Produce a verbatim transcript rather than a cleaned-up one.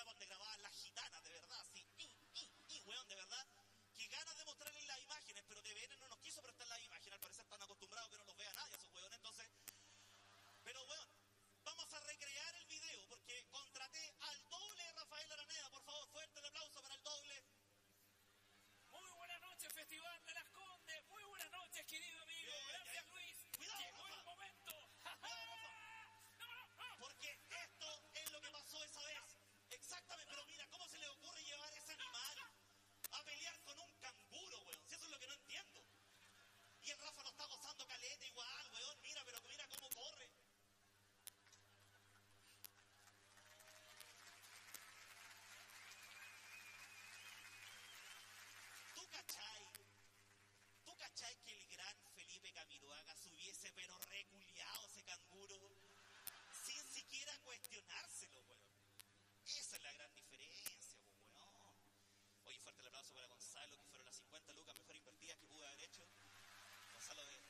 programa donde grababan las gitanas, de verdad, así, y, y, y, weón, de verdad,